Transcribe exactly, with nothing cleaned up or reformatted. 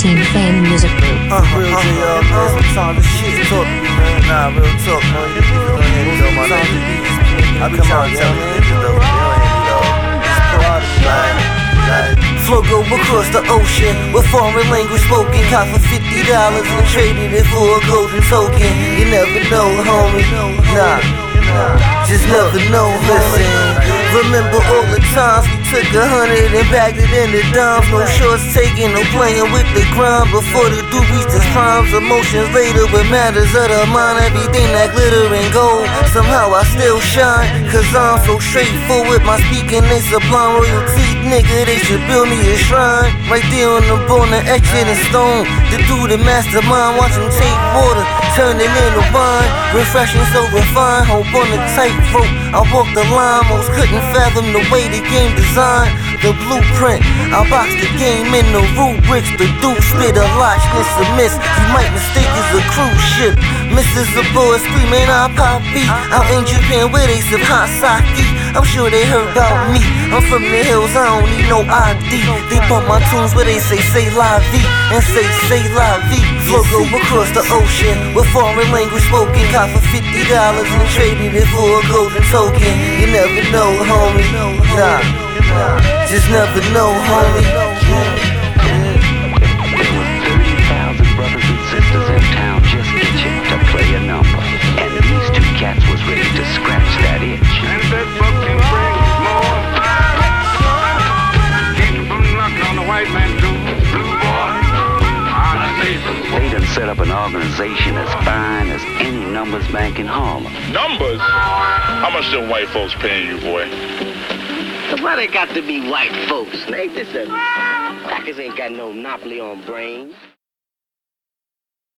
Team Fame Music Group. Uh, real J L, man. Sometimes the shit talk, man. Nah, real talk, man. You niggas don't hear me though, my nigga. I be trying to tell you niggas though, they don't hear me though. Just pull out of me, like, like. Flow go across the ocean with foreign language spoken. Cop for fifty dollars and traded it for a golden token. You never know, homie. Nah, nah, just never know. Listen. Remember all the times we took a hundred and bagged it in the dimes. No shorts taken, no playing with the grind. Before the do reach the crimes, emotions later with matters of the mind. Everything that glitter and gold, somehow I still shine. Cause I'm so straightforward, my speaking ain't sublime. Royalty, nigga, they should build me a shrine. Right there on the border, etched in stone. The dude, the mastermind, watch him take water, turn it into wine. Refreshing, so refined, hope on the tightrope. I walk the line, most couldn't fathom the way the game designed. The blueprint, I box the game in the rubrics. The dude spit a lot, miss a miss. You might mistake it's a cruise ship. Missus a boy screaming, I pop beat. Out in Japan where they sip hot sake. I'm sure they heard about me. I'm from the hills, I don't need no I D. They bump my tunes where they say, say la vie. And say, say la vie. Flow go across the ocean with foreign language spoken. Cop for fifty dollars and traded it for a golden token. You never know, homie. Nah, nah, just never know, homie. There were thirty thousand brothers and sisters in town just itching to play a number. And these two cats was ready to scratch that itch. And that fucking brings more. Keep from knocking on the white man's door. Blue boy, on the table. They done set up an organization as fine as any numbers bank in Harlem. Numbers? How much them white folks paying you, boy? Why they got to be white folks? They, this a, crackers ain't got no monopoly on brains.